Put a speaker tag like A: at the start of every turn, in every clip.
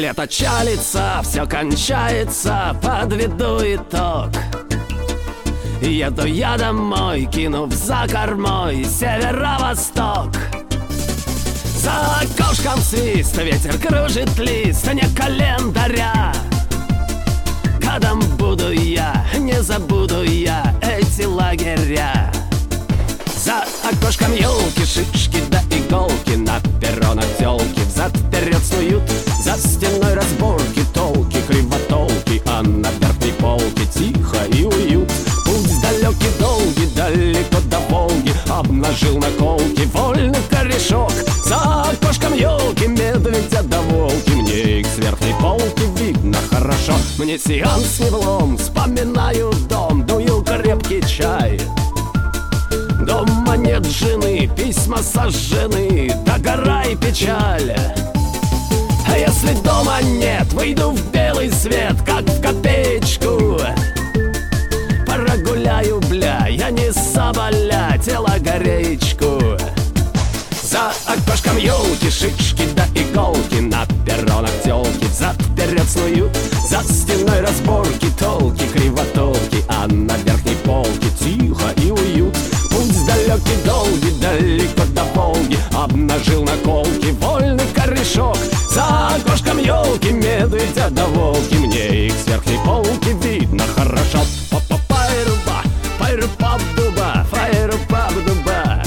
A: Лето чалится, все кончается, подведу итог. Еду я домой, кинув за кормой северо-восток. За окошком свист, ветер кружит лист, не календаря. Годом буду я, не забуду я эти лагеря. За окошком елки, шишки да иголки, на перронах тёлки взад-вперед снуют. За стеной разборки, толки, кривотолки, а на верхней полке тихо и уют. Путь далекий, долгий, далеко до Волги, обнажил наколки вольный корешок. За окошком елки, медведя да волки, мне их с верхней полки видно хорошо. Мне сеанс не влом, вспоминаю дом, дую крепкий чай. Дома нет жены, письма сожжены, догорай печаль. А если дома нет, выйду в белый свет, как в копеечку. Прогуляю, бля, я не соболя, тело гореечку. За окошком елки, шишки да иголки, на перронах тёлки взад-вперед снуют. За стеной разборки, толки, кривотолки, а на верхней полке тихо и уют. Путь далекий, долгий, далеко до Волги, обнажил наколки вольный корешок. За окошком елки, медведя да волки, мне их с верхней полки видно хорошо. Па-па-пайруба, пайру-пап-дуба, пайру-пап-дуба,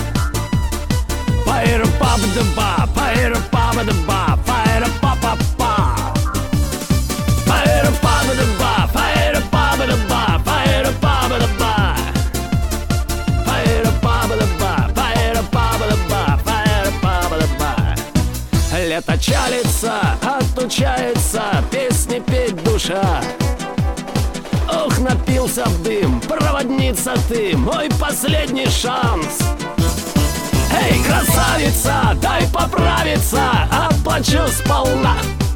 A: пайру-пап-дуба, пайру-пап-дуба, пайру-па-па-па, пайру-пап-дуба, пайру-пап-дуба, пайру-пап-дуба, пайру-пап-дуба, пайру-пап-дуба, пайру-пап-дуба. Лето чалится, отучается, песни петь душа. Ох, напился в дым, проводница ты, мой последний шанс. Эй, красавица, дай поправиться, отплачу сполна.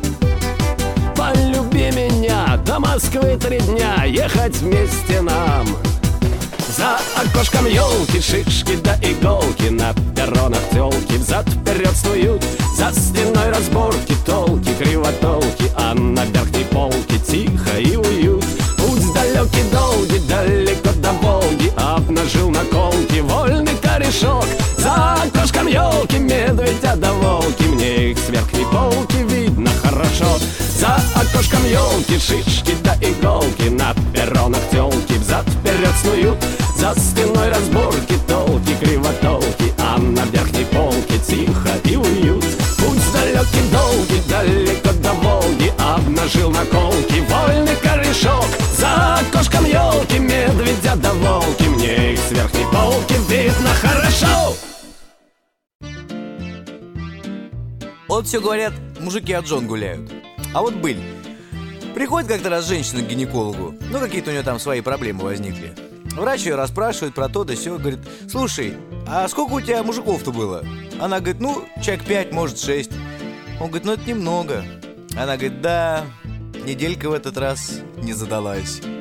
A: Полюби меня, до Москвы 3 дня, ехать вместе нам. За окошком елки, шишки да иголки, на перронах тёлки взад-вперед снуют. За стеной разборки, толки, кривотолки, а на верхней полке тихо и уют. Путь далекий, долгий, далеко до Волги, обнажил наколки вольный корешок. За окошком елки, медведя да волки, мне их с верхней полки видно хорошо. За окошком елки, шишки да иголки, на перронах тёлки взад-вперед снуют. За стеной разборки, толки, кривотолки, а на верхней полке тихо и уют. Путь далекий, долгий, далеко до Волги, обнажил наколки вольный корешок. За окошком елки, медведя да волки, мне их с верхней полки видно хорошо.
B: Вот все говорят, мужики от жен гуляют. А вот быль. Приходит как-то раз женщина к гинекологу. Ну, какие-то у нее там свои проблемы возникли. Врач ее расспрашивает про то да сё. Говорит: слушай, а сколько у тебя мужиков-то было? Она говорит: ну, человек 5, может 6. Он говорит: ну, это немного. Она говорит: да, неделька в этот раз не задалась.